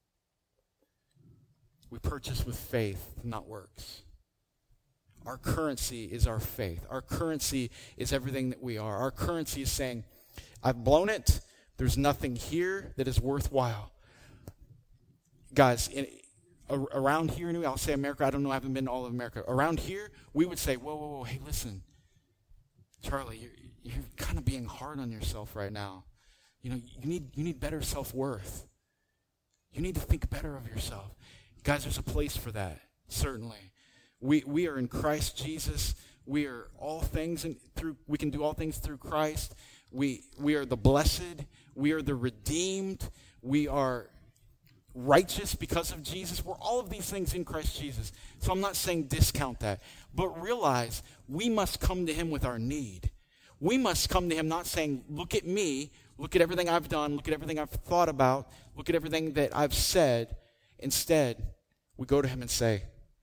We purchase with faith, not works. Our currency is our faith. Our currency is everything that we are. Our currency is saying, I've blown it. There's nothing here that is worthwhile. Guys, in, around here, in, I'll say America, I don't know, I haven't been to all of America. Around here, we would say, whoa, whoa, whoa, hey, listen, Charlie, you're, you're kind of being hard on yourself right now. You know, you need you need better self-worth. You need to think better of yourself. Guys, there's a place for that, certainly. We we are in Christ Jesus. We are all things in, through. We can do all things through Christ. We we are the blessed. We are the redeemed. We are righteous because of Jesus. We're all of these things in Christ Jesus. So I'm not saying discount that, but realize we must come to him with our need. We must come to him not saying, look at me, look at everything I've done, look at everything I've thought about, look at everything that I've said. Instead, we go to him and say,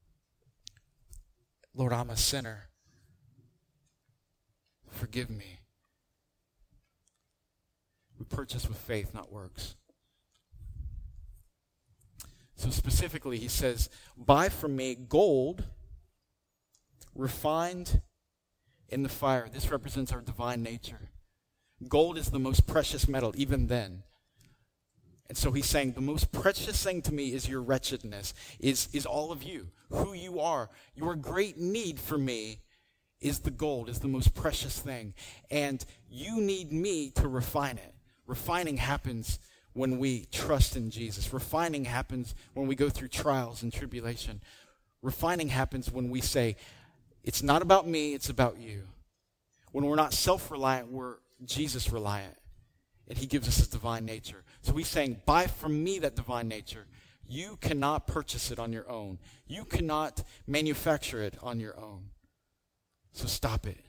Lord, I'm a sinner. Forgive me. We purchase with faith, not works. So specifically, he says, buy from me gold refined in the fire. This represents our divine nature. Gold is the most precious metal, even then. And so he's saying, the most precious thing to me is your wretchedness, is, is all of you, who you are. Your great need for me is the gold, is the most precious thing. And you need me to refine it. Refining happens when we trust in Jesus. Refining happens when we go through trials and tribulation. Refining happens when we say, it's not about me, it's about you. When we're not self-reliant, we're Jesus-reliant. And he gives us his divine nature. So he's saying, buy from me that divine nature. You cannot purchase it on your own. You cannot manufacture it on your own. So stop it.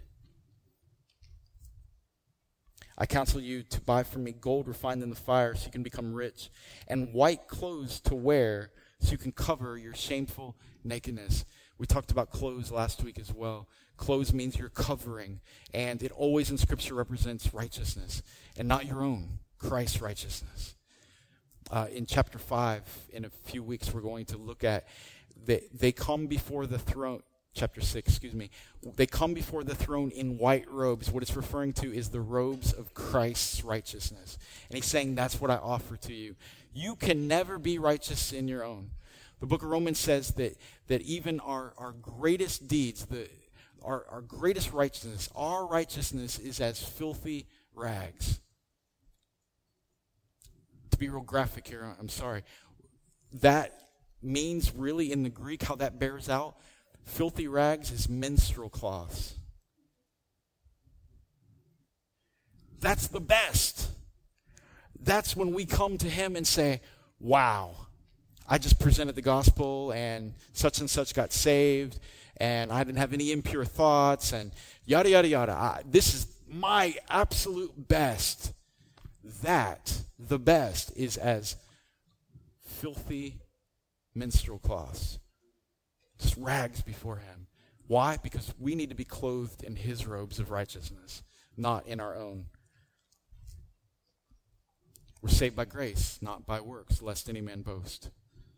I counsel you to buy from me gold refined in the fire so you can become rich, and white clothes to wear so you can cover your shameful nakedness. We talked about clothes last week as well. Clothes means you're covering, and it always in Scripture represents righteousness, and not your own, Christ's righteousness. Uh, in chapter five, in a few weeks, we're going to look at, they, they come before the throne, chapter six, excuse me, they come before the throne in white robes. What it's referring to is the robes of Christ's righteousness. And he's saying, that's what I offer to you. You can never be righteous in your own. The book of Romans says that, that even our, our greatest deeds, the Our, our greatest righteousness, our righteousness is as filthy rags. To be real graphic here, I'm sorry. That means really in the Greek, how that bears out, filthy rags is menstrual cloths. That's the best. That's when we come to him and say, wow, I just presented the gospel and such and such got saved, and I didn't have any impure thoughts, and yada, yada, yada. I, this is my absolute best. That, the best, is as filthy menstrual cloths. Just rags before him. Why? Because we need to be clothed in his robes of righteousness, not in our own. We're saved by grace, not by works, lest any man boast.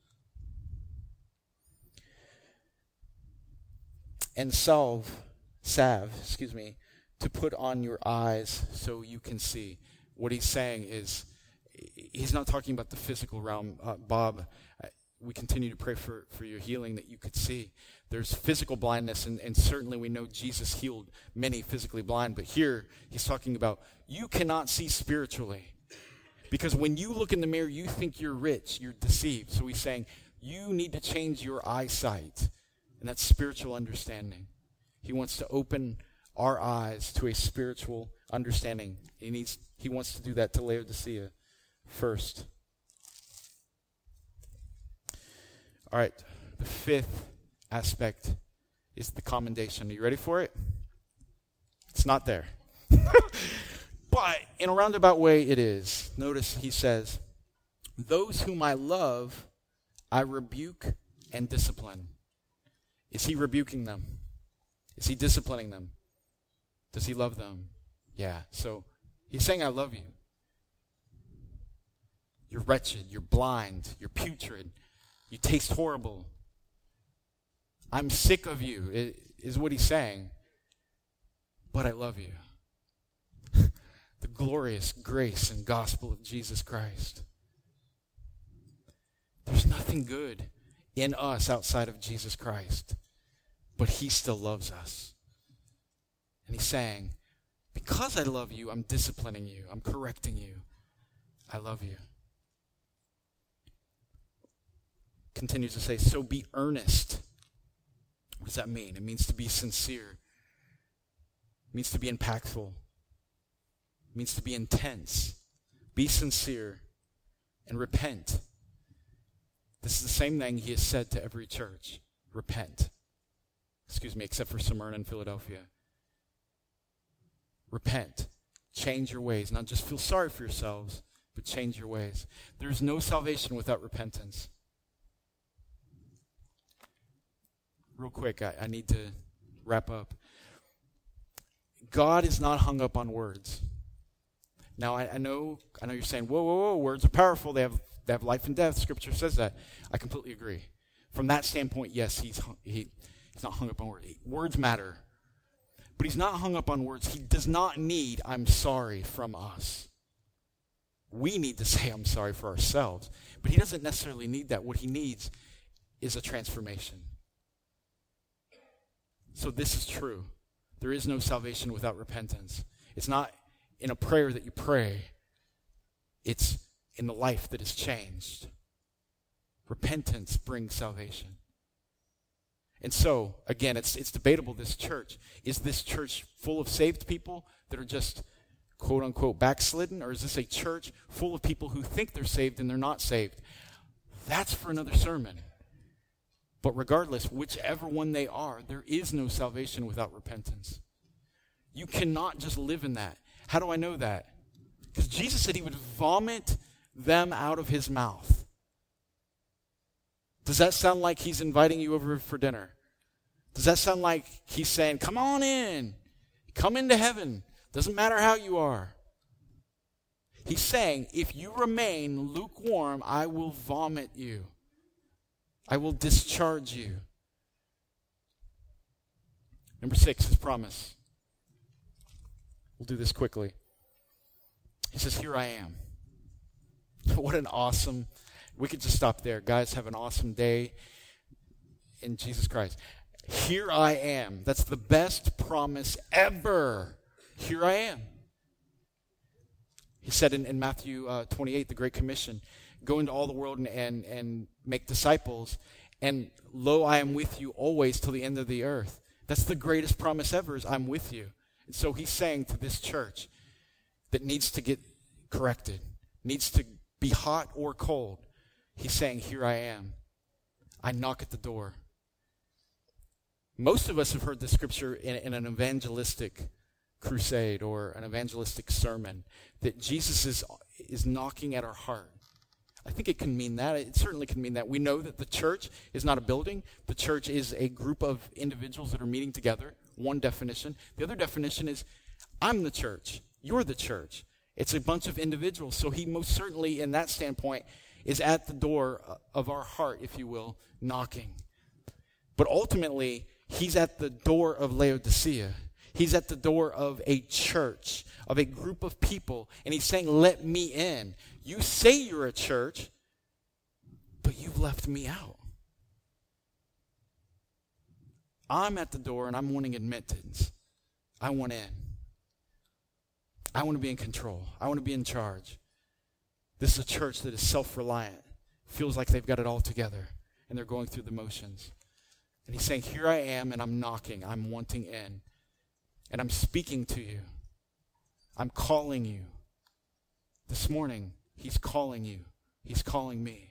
And salve, salve, excuse me, to put on your eyes so you can see. What he's saying is, he's not talking about the physical realm. Uh, Bob, uh, we continue to pray for, for your healing that you could see. There's physical blindness, and, and certainly we know Jesus healed many physically blind, but here he's talking about you cannot see spiritually. Because when you look in the mirror, you think you're rich, you're deceived. So he's saying, you need to change your eyesight. And that's spiritual understanding. He wants to open our eyes to a spiritual understanding. He needs, he wants to do that to Laodicea first. All right, the fifth aspect is the commendation. Are you ready for it? It's not there. But in a roundabout way, it is. Notice he says, those whom I love, I rebuke and discipline. Is he rebuking them? Is he disciplining them? Does he love them? Yeah. So he's saying, I love you. You're wretched. You're blind. You're putrid. You taste horrible. I'm sick of you, is what he's saying. But I love you. The glorious grace and gospel of Jesus Christ. There's nothing good in us outside of Jesus Christ, but he still loves us. And he's saying, because I love you, I'm disciplining you, I'm correcting you. I love you. Continues to say, so be earnest. What does that mean? It means to be sincere. It means to be impactful. It means to be intense. Be sincere and repent. This is the same thing he has said to every church. Repent. Excuse me, except for Smyrna and Philadelphia. Repent. Change your ways. Not just feel sorry for yourselves, but change your ways. There's no salvation without repentance. Real quick, I, I need to wrap up. God is not hung up on words. Now, I, I know I know you're saying, whoa, whoa, whoa, words are powerful. They have they have life and death. Scripture says that. I completely agree. From that standpoint, yes, he's he, he's not hung up on words. Words matter. But he's not hung up on words. He does not need "I'm sorry" from us. We need to say "I'm sorry" for ourselves. But he doesn't necessarily need that. What he needs is a transformation. So this is true. There is no salvation without repentance. It's not in a prayer that you pray. It's in the life that is changed. Repentance brings salvation. And so, again, it's it's debatable, this church. Is this church full of saved people that are just, quote unquote, backslidden? Or is this a church full of people who think they're saved and they're not saved? That's for another sermon. But regardless, whichever one they are, there is no salvation without repentance. You cannot just live in that. How do I know that? Because Jesus said he would vomit them out of his mouth. Does that sound like he's inviting you over for dinner? Does that sound like he's saying, come on in, come into heaven, doesn't matter how you are? He's saying, if you remain lukewarm, I will vomit you. I will discharge you. Number six, his promise. We'll do this quickly. He says, here I am. What an awesome, we could just stop there. Guys, have an awesome day in Jesus Christ. Here I am. That's the best promise ever. Here I am. He said in, in Matthew uh, twenty-eight, the Great Commission, go into all the world and, and, and make disciples, and lo, I am with you always till the end of the earth. That's the greatest promise ever, is I'm with you. And so he's saying to this church that needs to get corrected, needs to be hot or cold, he's saying, here I am. I knock at the door. Most of us have heard the scripture in, in an evangelistic crusade or an evangelistic sermon, that Jesus is, is knocking at our heart. I think it can mean that. It certainly can mean that. We know that the church is not a building. The church is a group of individuals that are meeting together. One definition. The other definition is, I'm the church. You're the church. It's a bunch of individuals. So he most certainly, in that standpoint, is at the door of our heart, if you will, knocking. But ultimately, he's at the door of Laodicea. He's at the door of a church, of a group of people, and he's saying, let me in. You say you're a church, but you've left me out. I'm at the door, and I'm wanting admittance. I want in. I want to be in control. I want to be in charge. This is a church that is self-reliant, feels like they've got it all together, and they're going through the motions. And he's saying, here I am, and I'm knocking. I'm wanting in. And I'm speaking to you. I'm calling you. This morning, he's calling you. He's calling me.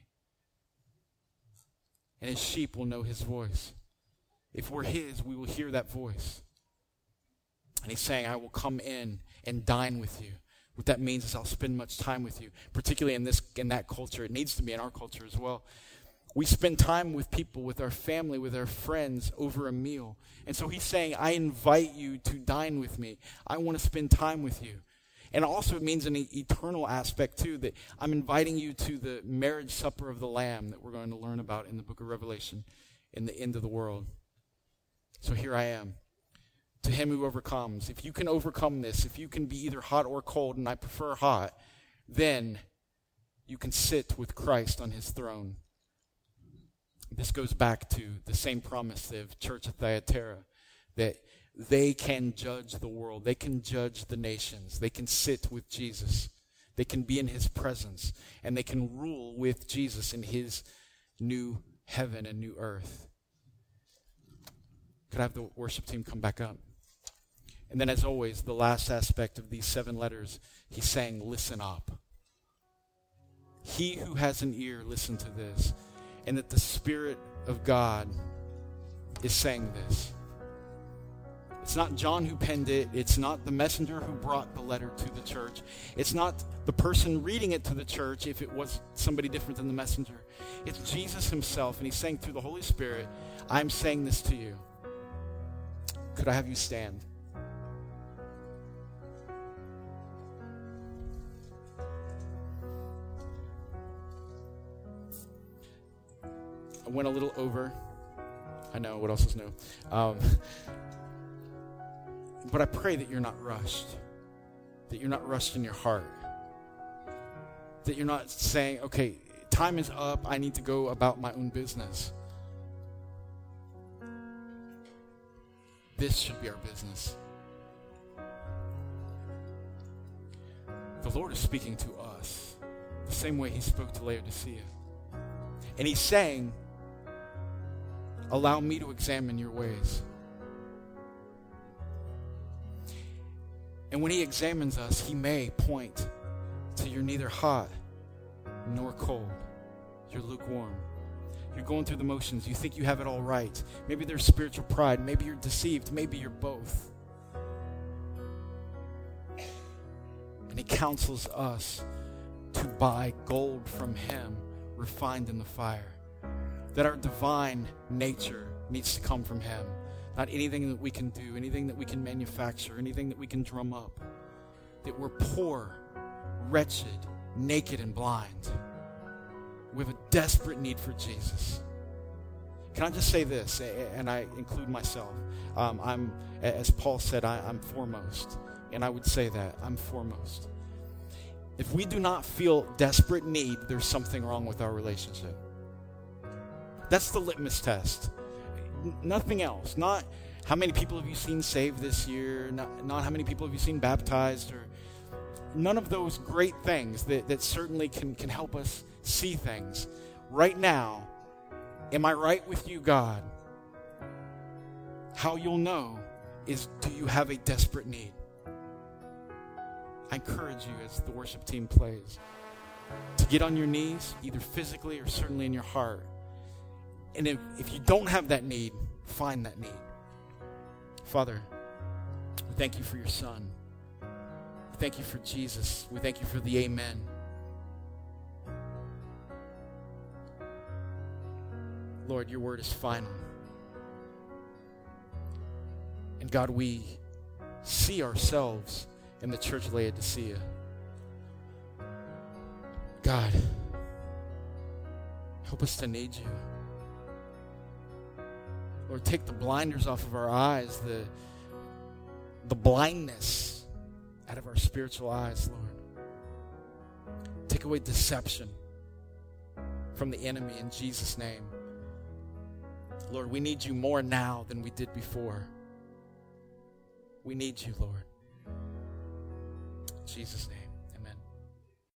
And his sheep will know his voice. If we're his, we will hear that voice. And he's saying, I will come in and dine with you. What that means is I'll spend much time with you, particularly in this in that culture. It needs to be in our culture as well. We spend time with people, with our family, with our friends over a meal. And so he's saying, I invite you to dine with me. I want to spend time with you. And also it means an eternal aspect too, that I'm inviting you to the marriage supper of the Lamb that we're going to learn about in the book of Revelation, in the end of the world. So here I am. To him who overcomes. If you can overcome this, if you can be either hot or cold, and I prefer hot, then you can sit with Christ on his throne. This goes back to the same promise of Church of Thyatira, that they can judge the world. They can judge the nations. They can sit with Jesus. They can be in his presence. And they can rule with Jesus in his new heaven and new earth. Could I have the worship team come back up? And then as always, the last aspect of these seven letters, he's saying, listen up. He who has an ear, listen to this. And that the Spirit of God is saying this. It's not John who penned it. It's not the messenger who brought the letter to the church. It's not the person reading it to the church if it was somebody different than the messenger. It's Jesus himself, and he's saying through the Holy Spirit, I'm saying this to you. Could I have you stand? I went a little over. I know, what else is new? Um, But I pray that you're not rushed, that you're not rushed in your heart, that you're not saying, okay, time is up, I need to go about my own business. This should be our business. The Lord is speaking to us the same way he spoke to Laodicea. And he's saying, allow me to examine your ways. And when he examines us, he may point to you're neither hot nor cold. You're lukewarm. You're going through the motions. You think you have it all right. Maybe there's spiritual pride. Maybe you're deceived. Maybe you're both. And he counsels us to buy gold from him, refined in the fire. That our divine nature needs to come from him. Not anything that we can do, anything that we can manufacture, anything that we can drum up. That we're poor, wretched, naked, and blind. We have a desperate need for Jesus. Can I just say this, and I include myself. Um, I'm, as Paul said, I, I'm foremost. And I would say that, I'm foremost. If we do not feel desperate need, there's something wrong with our relationship. That's the litmus test. N- nothing else. Not how many people have you seen saved this year, not, not how many people have you seen baptized, or none of those great things that, that certainly can, can help us see things. Right now, am I right with you, God? How you'll know is, do you have a desperate need? I encourage you as the worship team plays to get on your knees, either physically or certainly in your heart. And if, if you don't have that need, find that need. Father, we thank you for your Son. We thank you for Jesus. We thank you for the amen. Lord, your word is final. And God, we see ourselves in the church of Laodicea. God, help us to need you. Lord, take the blinders off of our eyes, the, the blindness out of our spiritual eyes, Lord. Take away deception from the enemy in Jesus' name. Lord, we need you more now than we did before. We need you, Lord. In Jesus' name.